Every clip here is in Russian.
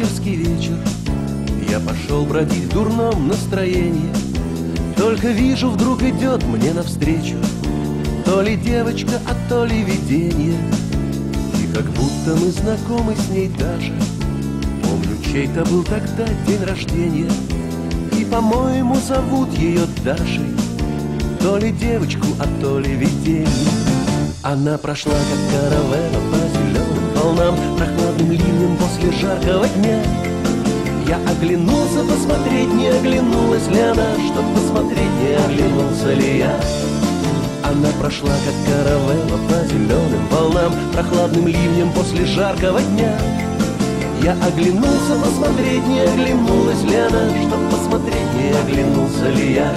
июльский вечер. Я пошел бродить в дурном настроении. Только вижу, вдруг идет мне навстречу то ли девочка, а то ли видение. И как будто мы знакомы с ней даже. Помню, чей-то был тогда день рождения. И, по-моему, зовут ее Дашей. То ли девочку, а то ли видение. Она прошла, как каравелла, по зеленым волнам, прохладным ливнем после жаркого дня. Я оглянулся посмотреть, не оглянулась ли она, чтоб посмотреть, не оглянулся ли я. Она прошла, как каравелла, по зеленым волнам, прохладным ливнем после жаркого дня. Я оглянулся посмотреть, не оглянулась ли она, чтоб посмотреть, не оглянулся ли я.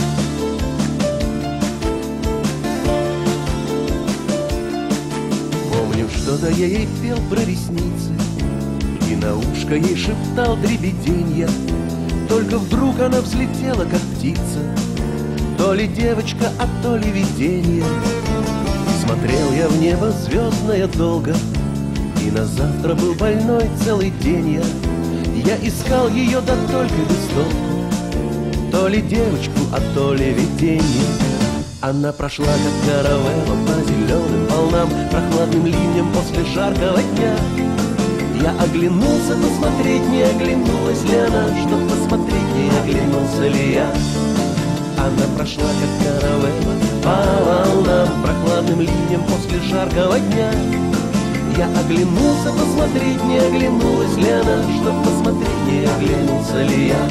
Помню, что-то я ей пел про ресницы, и на ушко ей шептал дребеденья. Только вдруг она взлетела, как птица, то ли девочка, а то ли видение. И смотрел я в небо звездное долго, и на завтра был больной целый день я искал ее, да только без толку, то ли девочку, а то ли видение. Она прошла, как каравелла, по зеленым волнам, прохладным ливнем после жаркого дня. Я оглянулся посмотреть, не оглянулась ли она, чтоб посмотреть, не оглянулся ли я. Она прошла, как каравелла, по волнам, прохладным ливнем после жаркого дня. Я оглянулся посмотреть, не оглянулась ли она, чтоб посмотреть, не оглянулся ли я.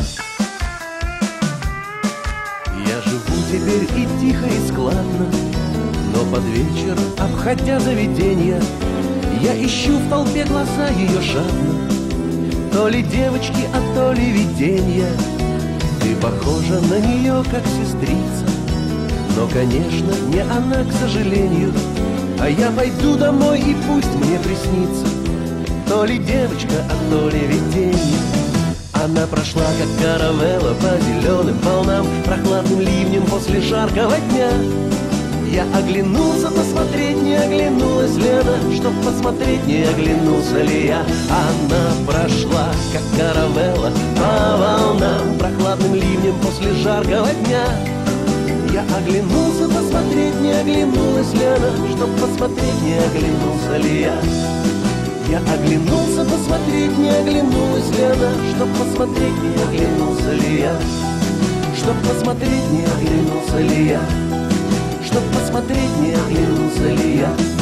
Я живу теперь и тихо, и складно, но под вечер, обходя заведенья, я ищу в толпе глаза ее жадно, то ли девочки, а то ли виденья. Ты похожа на нее, как сестрица, но, конечно, не она, к сожалению. А я пойду домой, и пусть мне приснится то ли девочка, а то ли видение. Она прошла, как каравелла, по зеленым волнам, прохладным ливнем после жаркого дня. Я оглянулся посмотреть, не оглянулась ли она, чтоб посмотреть, не оглянулся ли я. Она прошла, как каравелла, по волнам, прохладным ливнем после жаркого дня. Я оглянулся посмотреть, не оглянулась ли она, чтоб посмотреть, не оглянулся ли я. Я оглянулся посмотреть, не оглянулась ли она, чтоб посмотреть, не оглянулся ли я. Чтоб посмотреть, не оглянулся ли я. Чтоб посмотреть, не оглянулся ли я.